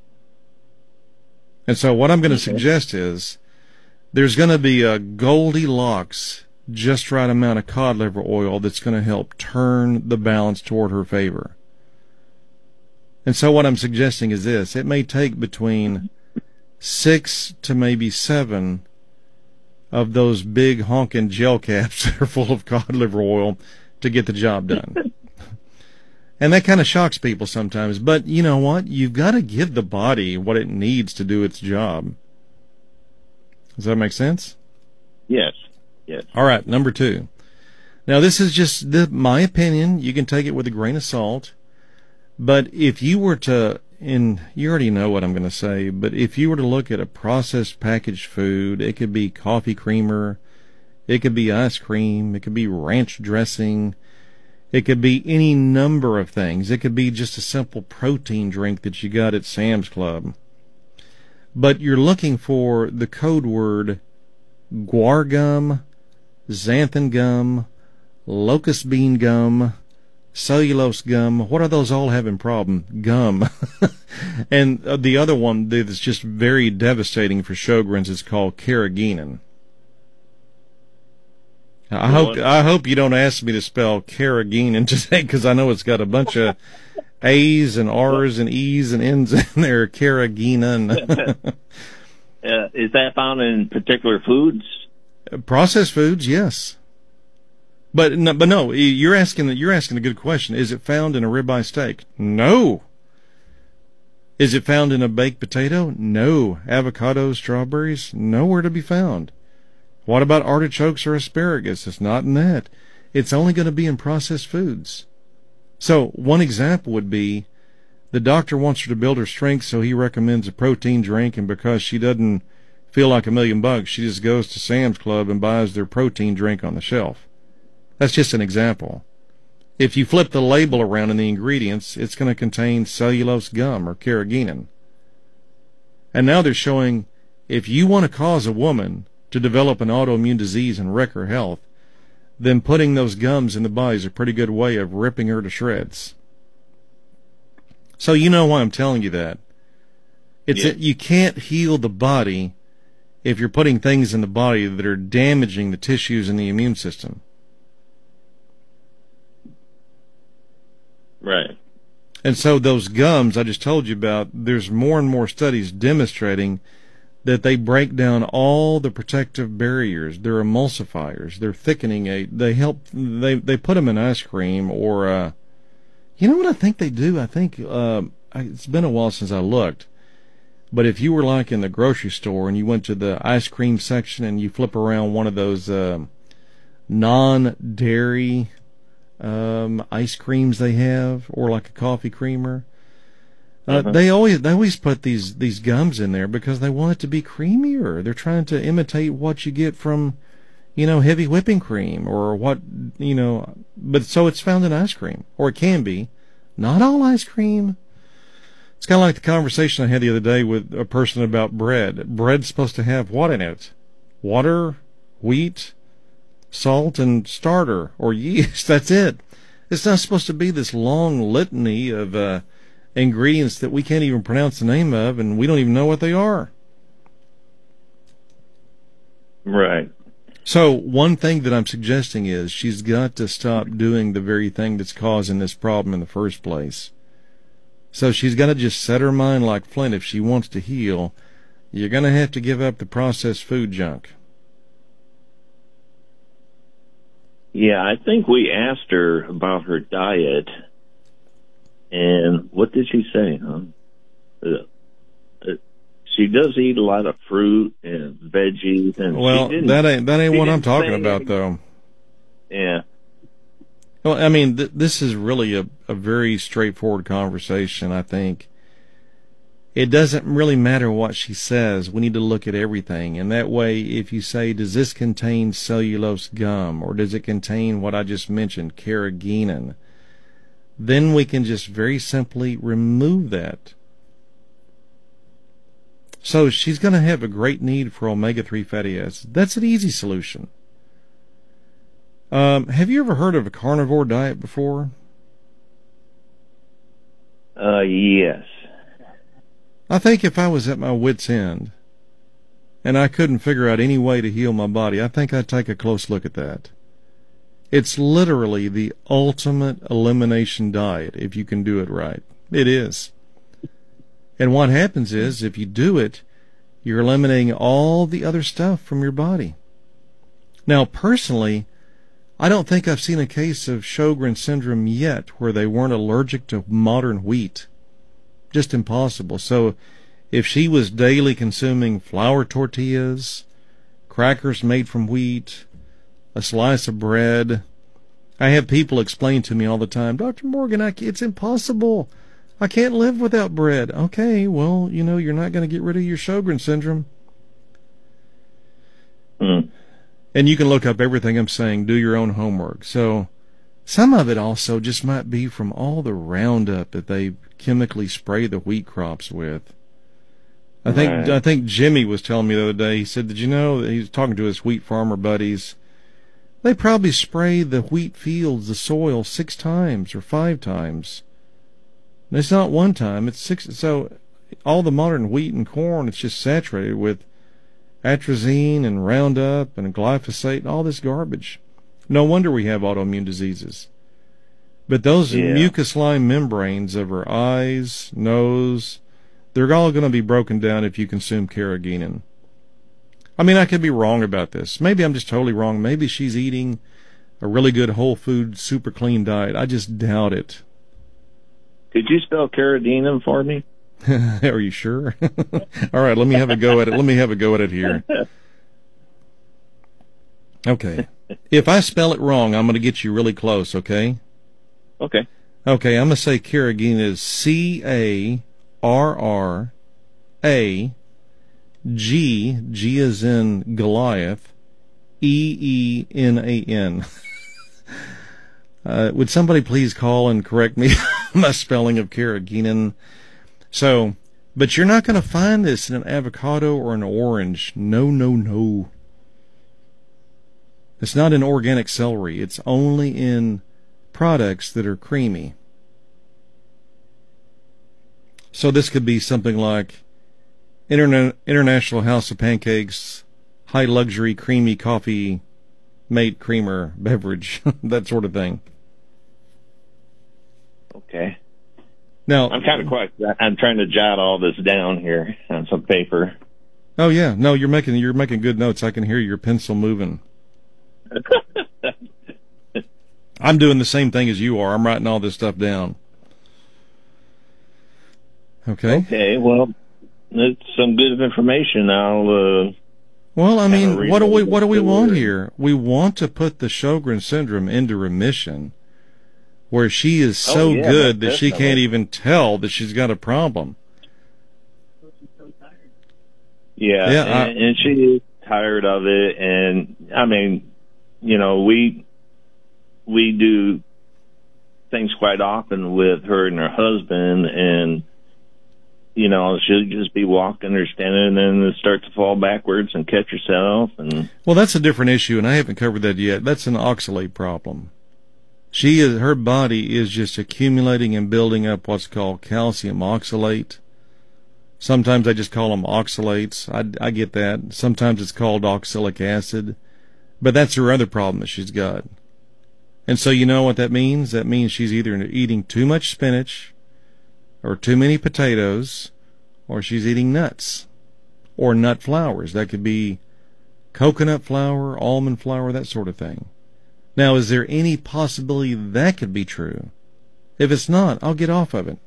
And so what I'm going to okay. suggest is there's going to be a Goldilocks, just right amount of cod liver oil that's going to help turn the balance toward her favor. And so what I'm suggesting is this. It may take between six to maybe seven of those big honking gel caps that are full of cod liver oil to get the job done. And that kind of shocks people sometimes. But you know what? You've got to give the body what it needs to do its job. Does that make sense? Yes. Yes. All right, number two. Now, this is just the, my opinion. You can take it with a grain of salt. But if you were to, and you already know what I'm going to say, but if you were to look at a processed packaged food, it could be coffee creamer, it could be ice cream, it could be ranch dressing, it could be any number of things. It could be just a simple protein drink that you got at Sam's Club. But you're looking for the code word guar gum, xanthan gum, locust bean gum, cellulose gum. What are those all having problem? Gum. And the other one that's just very devastating for Sjogren's is called carrageenan. I hope I hope you don't ask me to spell carrageenan today, because I know it's got a bunch of A's and R's and E's and N's in there. Carrageenan. uh, is that found in particular foods? Processed foods, yes. But no, but no, you're asking you're asking a good question. Is it found in a ribeye steak? No. Is it found in a baked potato? No. Avocados, strawberries? Nowhere to be found. What about artichokes or asparagus? It's not in that. It's only going to be in processed foods. So one example would be the doctor wants her to build her strength, so he recommends a protein drink, and because she doesn't feel like a million bucks, she just goes to Sam's Club and buys their protein drink on the shelf. That's just an example. If you flip the label around in the ingredients, it's going to contain cellulose gum or carrageenan. And now they're showing if you want to cause a woman to develop an autoimmune disease and wreck her health, then putting those gums in the body is a pretty good way of ripping her to shreds. So you know why I'm telling you that. It's yeah. that you can't heal the body if you're putting things in the body that are damaging the tissues in the immune system. Right. And so those gums I just told you about, there's more and more studies demonstrating that they break down all the protective barriers. They're emulsifiers. They're thickening agent. They help. They they put them in ice cream or, uh, you know what I think they do? I think uh, it's been a while since I looked. But if you were like in the grocery store and you went to the ice cream section and you flip around one of those uh, non-dairy um, ice creams they have, or like a coffee creamer. Uh, uh-huh. They always they always put these these gums in there because they want it to be creamier. They're trying to imitate what you get from, you know, heavy whipping cream or what, you know. But so it's found in ice cream, or it can be. Not all ice cream. It's kind of like the conversation I had the other day with a person about bread. Bread's supposed to have what in it? Water, wheat, salt, and starter or yeast. That's it. It's not supposed to be this long litany of uh, ingredients that we can't even pronounce the name of, and we don't even know what they are. Right. So one thing that I'm suggesting is she's got to stop doing the very thing that's causing this problem in the first place. So she's got to just set her mind like flint. If she wants to heal, you're going to have to give up the processed food junk. Yeah, I think we asked her about her diet, and what did she say, huh? Uh, uh, she does eat a lot of fruit and veggies, and well, she that ain't that ain't what I'm talking say, about, though. Yeah. Well, I mean, th- this is really a, a very straightforward conversation, I think. It doesn't really matter what she says. We need to look at everything. And that way, if you say, does this contain cellulose gum, or does it contain what I just mentioned, carrageenan, then we can just very simply remove that. So she's going to have a great need for omega three fatty acids. That's an easy solution. Um, have you ever heard of a carnivore diet before? Uh, yes. I think if I was at my wit's end and I couldn't figure out any way to heal my body, I think I'd take a close look at that. It's literally the ultimate elimination diet if you can do it right. It is. And what happens is, if you do it, you're eliminating all the other stuff from your body. Now, personally, I don't think I've seen a case of Sjogren's syndrome yet where they weren't allergic to modern wheat. Just impossible. So if she was daily consuming flour tortillas, crackers made from wheat, a slice of bread, I have people explain to me all the time, Doctor Morgan, I, it's impossible. I can't live without bread. Okay, well, you know, you're not going to get rid of your Sjogren's syndrome. Mm. And you can look up everything I'm saying, do your own homework. So some of it also just might be from all the Roundup that they chemically spray the wheat crops with. I think Right. I think Jimmy was telling me the other day, he said, did you know, that he was talking to his wheat farmer buddies, they probably spray the wheat fields, the soil, six times or five times. And it's not one time, it's six. So all the modern wheat and corn, it's just saturated with atrazine and Roundup and glyphosate and all this garbage. No wonder we have autoimmune diseases. But those Yeah. mucus line membranes of our eyes, nose, they're all going to be broken down if you consume carrageenan. I mean, I could be wrong about this. Maybe I'm just totally wrong. Maybe she's eating a really good whole food, super clean diet. I just doubt it. Could you spell carrageenan for me? Are you sure? All right, let me have a go at it. Let me have a go at it here. Okay. If I spell it wrong, I'm going to get you really close, okay? Okay. Okay, I'm going to say carrageenan is C A R R A G, G as in Goliath, E E N A N. Uh, would somebody please call and correct me on my spelling of carrageenan? So, but you're not going to find this in an avocado or an orange. No, no, no. It's not in organic celery. It's only in products that are creamy. So this could be something like Interna- International House of Pancakes, high luxury creamy coffee mate creamer beverage, that sort of thing. Okay. Now, I'm kind of quiet. I'm trying to jot all this down here on some paper. oh yeah, no, you're making you're making good notes. I can hear your pencil moving. I'm doing the same thing as you are. I'm writing all this stuff down. Okay. Okay, well, that's some good information. I'll, uh, Well, I Kinda mean, read what do we over what do we the want word. here? We want to put the Sjogren's syndrome into remission, where she is so Oh, yeah, good that she definitely. can't even tell that she's got a problem. yeah, Yeah, I- and, and she is tired of it. And I mean, you know, we we do things quite often with her and her husband, and you know, she'll just be walking or standing, and then start to fall backwards and catch herself. And Well, that's a different issue, and I haven't covered that yet. That's an oxalate problem. She is her body is just accumulating and building up what's called calcium oxalate. Sometimes I just call them oxalates. I, I get that. Sometimes it's called oxalic acid, but that's her other problem that she's got. And so you know what that means? That means she's either eating too much spinach, or too many potatoes, or she's eating nuts, or nut flours. That could be coconut flour, almond flour, that sort of thing. Now, is there any possibility that could be true? If it's not, I'll get off of it.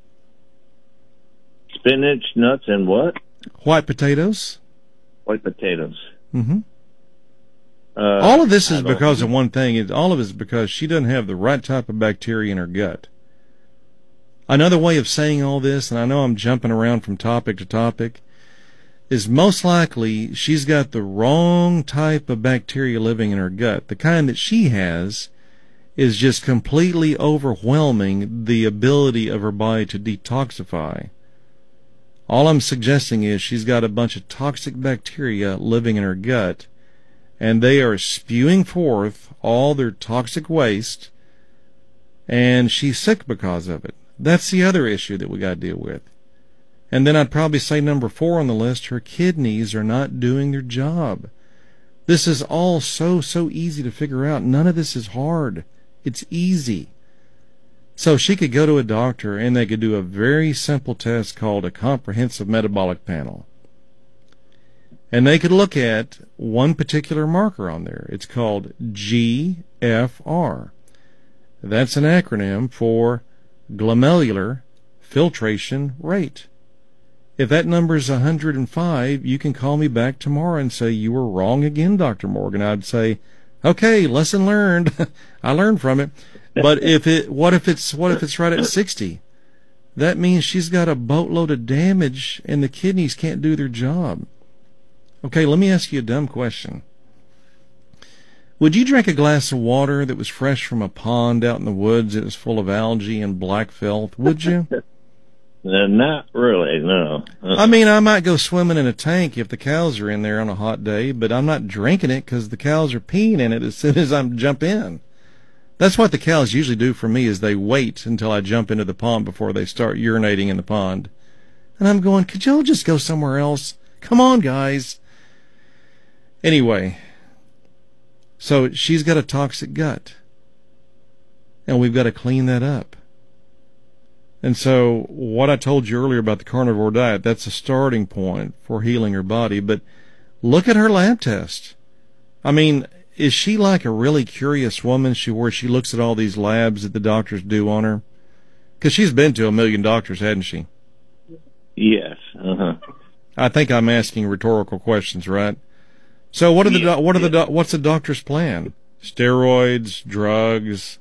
spinach, nuts, and what? White potatoes? White potatoes. Mm-hmm. Uh, All of this I is don't- because of one thing. It's- All of it is because she doesn't have the right type of bacteria in her gut. Another way of saying all this, and I know I'm jumping around from topic to topic, is most likely she's got the wrong type of bacteria living in her gut. The kind that she has is just completely overwhelming the ability of her body to detoxify. All I'm suggesting is she's got a bunch of toxic bacteria living in her gut, and they are spewing forth all their toxic waste, and she's sick because of it. That's the other issue that we got to deal with. And then I'd probably say number four on the list, her kidneys are not doing their job. This is all so, so easy to figure out. None of this is hard. It's easy. So she could go to a doctor and they could do a very simple test called a comprehensive metabolic panel. And they could look at one particular marker on there. It's called G F R. That's an acronym for glomerular filtration rate. If that number is one hundred five, you can call me back tomorrow and say, you were wrong again, Doctor Morgan. I'd say, okay, lesson learned. I learned from it. But if it, what if it's, what if it's right at sixty? That means she's got a boatload of damage and the kidneys can't do their job. Okay, let me ask you a dumb question. Would you drink a glass of water that was fresh from a pond out in the woods that was full of algae and black filth? Would you? Uh, not really, no. Uh, I mean, I might go swimming in a tank if the cows are in there on a hot day, but I'm not drinking it because the cows are peeing in it as soon as I jump in. That's what the cows usually do for me, is they wait until I jump into the pond before they start urinating in the pond. And I'm going, could y'all just go somewhere else? Come on, guys. Anyway, so she's got a toxic gut, and we've got to clean that up. And so what I told you earlier about the carnivore diet, that's a starting point for healing her body. But look at her lab test. I mean, is she like a really curious woman, she where she looks at all these labs that the doctors do on her? Because she's been to a million doctors, hadn't she? Yes. Uh-huh. I think I'm asking rhetorical questions, right? So what are the Yeah, what are yeah. the what's the doctor's plan? Steroids, drugs.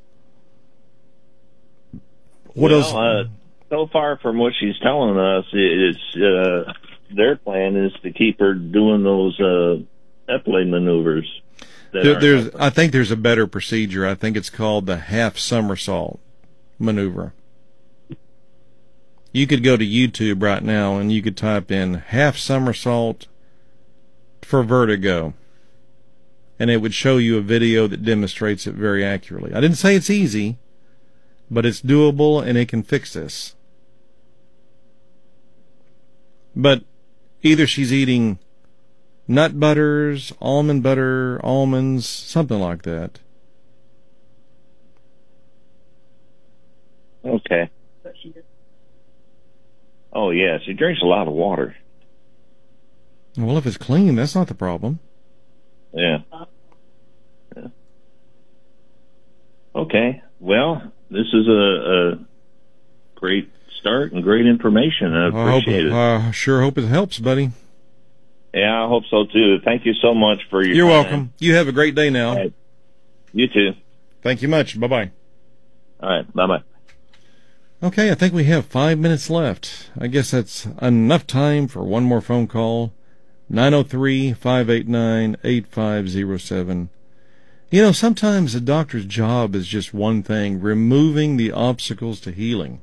What well, else? Uh, so far from what she's telling us, it's uh, their plan is to keep her doing those uh, Epley maneuvers. that There, aren't there's, helping. I think there's a better procedure. I think it's called the half somersault maneuver. You could go to YouTube right now and you could type in half somersault for vertigo, and it would show you a video that demonstrates it very accurately. I didn't say it's easy, but it's doable and it can fix this. But either she's eating nut butters, almond butter, almonds, something like that. Okay. Oh, yeah, she drinks a lot of water. Well, if it's clean, that's not the problem. Yeah. yeah. Okay. Well, this is a, a great start and great information. I I hope, appreciate it. I sure hope it helps, buddy. Yeah, I hope so too. Thank you so much for your You're time. welcome. You have a great day now. All right. You too. Thank you much. Bye-bye. All right. Bye-bye. Okay, I think we have five minutes left. I guess that's enough time for one more phone call. nine oh three, five eight nine, eight five oh seven. You know, sometimes a doctor's job is just one thing, removing the obstacles to healing.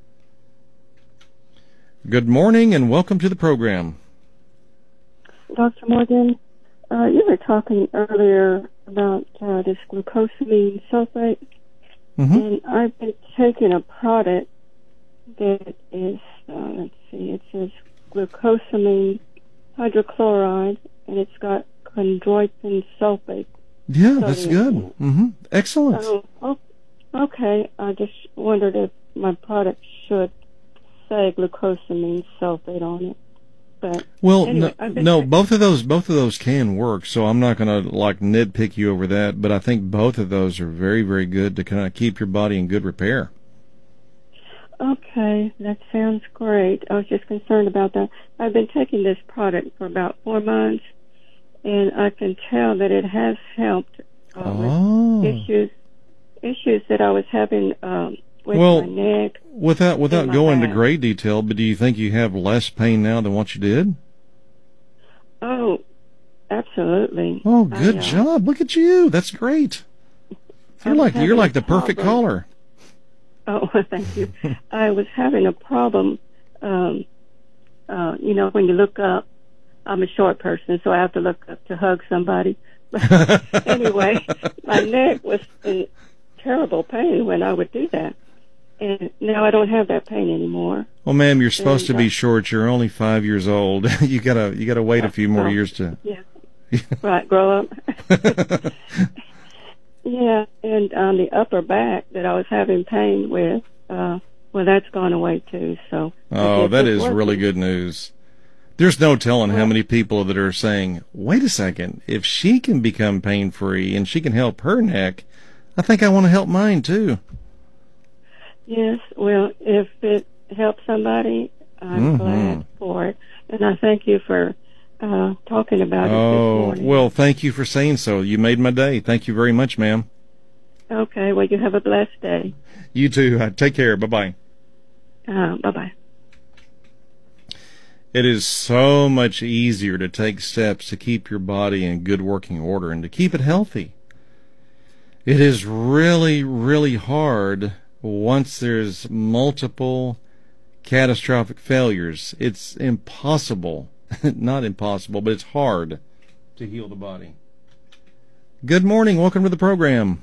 Good morning and welcome to the program. Doctor Morgan, uh, you were talking earlier about uh, this glucosamine sulfate, Mm-hmm. and I've been taking a product that is, uh, let's see, it says glucosamine hydrochloride, and it's got chondroitin sulfate. Yeah, that's good. Sodium. Mm-hmm. Excellent. Oh, oh, okay. I just wondered if my product should say glucosamine sulfate on it. But Well, anyway, no, I've been no, taking- both of those, both of those can work. So I'm not going to like nitpick you over that. But I think both of those are very, very good to kind of keep your body in good repair. Okay, that sounds great. I was just concerned about that. I've been taking this product for about four months, and I can tell that it has helped uh, Oh, with issues issues that I was having um, with Well, my neck. without without my going into back. great detail, but do you think you have less pain now than what you did? Oh, absolutely. Oh, good I, uh, job! Look at you. That's great. You're I'm like you're having like a the perfect problem. caller. Oh, thank you. I was having a problem. Um, uh, you know, when you look up, I'm a short person, so I have to look up to hug somebody. But anyway, my neck was in terrible pain when I would do that. And now I don't have that pain anymore. Well, ma'am, you're supposed and, to be uh, short. You're only five years old. you gotta you gotta wait a few more oh, years to. Yeah. Right, grow up. Yeah, and on the upper back that I was having pain with, uh, well, that's gone away too. So. Oh, that is working. Really good news. There's no telling how many people that are saying, "Wait a second, if she can become pain free and she can help her neck, I think I want to help mine too." Yes, well, if it helps somebody, I'm mm-hmm. glad for it. And I thank you for uh, talking about oh, it this morning. Well, thank you for saying so. You made my day. Thank you very much, ma'am. Okay, well, you have a blessed day. You too. Uh, take care. Bye-bye. Uh, bye-bye. It is so much easier to take steps to keep your body in good working order and to keep it healthy. It is really, really hard once there's multiple catastrophic failures. It's impossible, not impossible, but it's hard to heal the body. Good morning. Welcome to the program.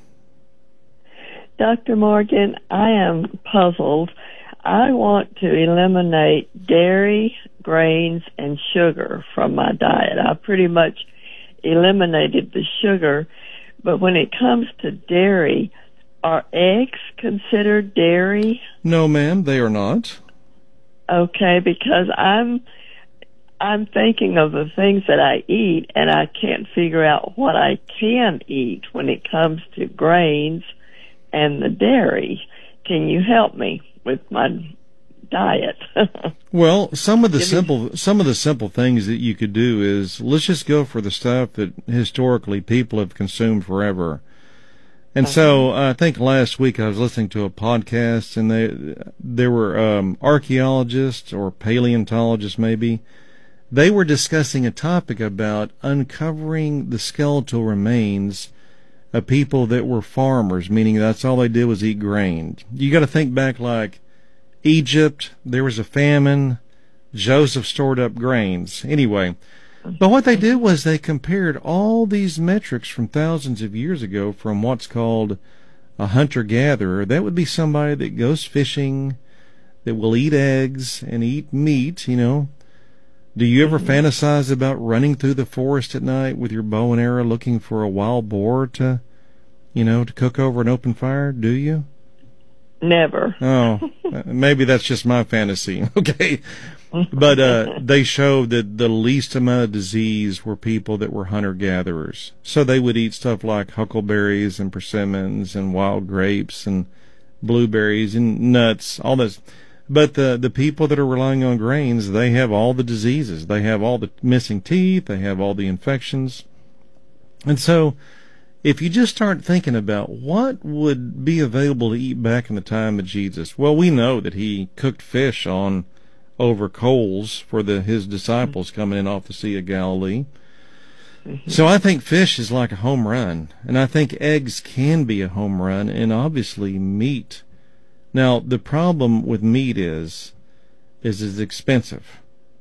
Doctor Morgan, I am puzzled. I want to eliminate dairy, grains, and sugar from my diet. I pretty much eliminated the sugar, but when it comes to dairy, are eggs considered dairy? No, ma'am, they are not. Okay, because I'm I'm thinking of the things that I eat, and I can't figure out what I can eat when it comes to grains and the dairy. Can you help me with my diet? Well, some of the simple some of the simple things that you could do is let's just go for the stuff that historically people have consumed forever. And uh-huh. so uh, I think last week I was listening to a podcast, and they there were um, archaeologists or paleontologists maybe. They were discussing a topic about uncovering the skeletal remains of people that were farmers, meaning that's all they did was eat grain. You got to think back like Egypt, there was a famine, Joseph stored up grains. Anyway, but what they did was they compared all these metrics from thousands of years ago from what's called a hunter-gatherer. That would be somebody that goes fishing, that will eat eggs and eat meat, you know. Do you ever fantasize about running through the forest at night with your bow and arrow looking for a wild boar to, you know, to cook over an open fire? Do you? Never. Oh, maybe that's just my fantasy. Okay. But uh, they showed that the least amount of disease were people that were hunter-gatherers. So they would eat stuff like huckleberries and persimmons and wild grapes and blueberries and nuts, all this. But the the people that are relying on grains, they have all the diseases. They have all the missing teeth. They have all the infections. And so if you just start thinking about what would be available to eat back in the time of Jesus, well, we know that he cooked fish on over coals for the his disciples coming in off the Sea of Galilee. Mm-hmm. So I think fish is like a home run, and I think eggs can be a home run, and obviously meat. Now, the problem with meat is, is it's expensive.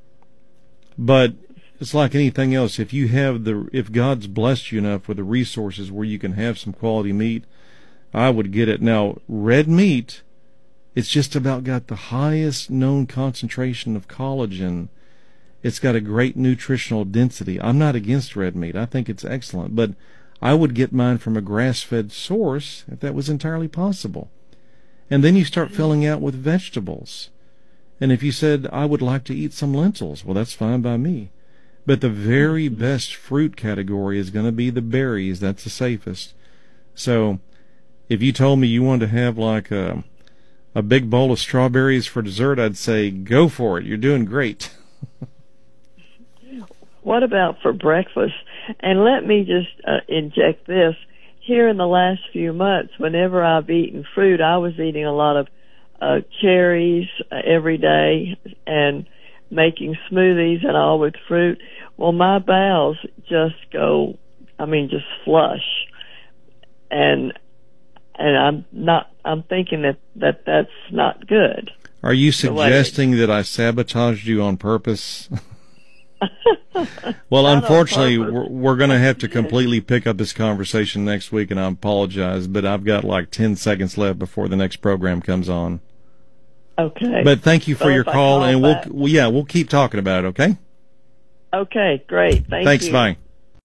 But it's like anything else. If you have the, if God's blessed you enough with the resources where you can have some quality meat, I would get it. Now, red meat, it's just about got the highest known concentration of collagen. It's got a great nutritional density. I'm not against red meat. I think it's excellent. But I would get mine from a grass-fed source if that was entirely possible. And then you start filling out with vegetables. And if you said, I would like to eat some lentils, well, that's fine by me. But the very best fruit category is going to be the berries. That's the safest. So if you told me you wanted to have like a, a big bowl of strawberries for dessert, I'd say, go for it. You're doing great. What about for breakfast? And let me just uh, inject this. Here in the last few months, whenever I've eaten fruit, I was eating a lot of uh, cherries uh, every day and making smoothies and all with fruit. Well, my bowels just go, I mean, just flush. And and I'm not, I'm thinking that, that that's not good. Are you suggesting that I sabotaged you on purpose? Well, Not on unfortunately, purpose. we're, we're going to have to completely pick up this conversation next week, and I apologize, but I've got like ten seconds left before the next program comes on. Okay. But thank you for So your if I call, call and we'll, back- well, yeah, we'll keep talking about it, okay? Okay, great. Thank Thanks, you. bye.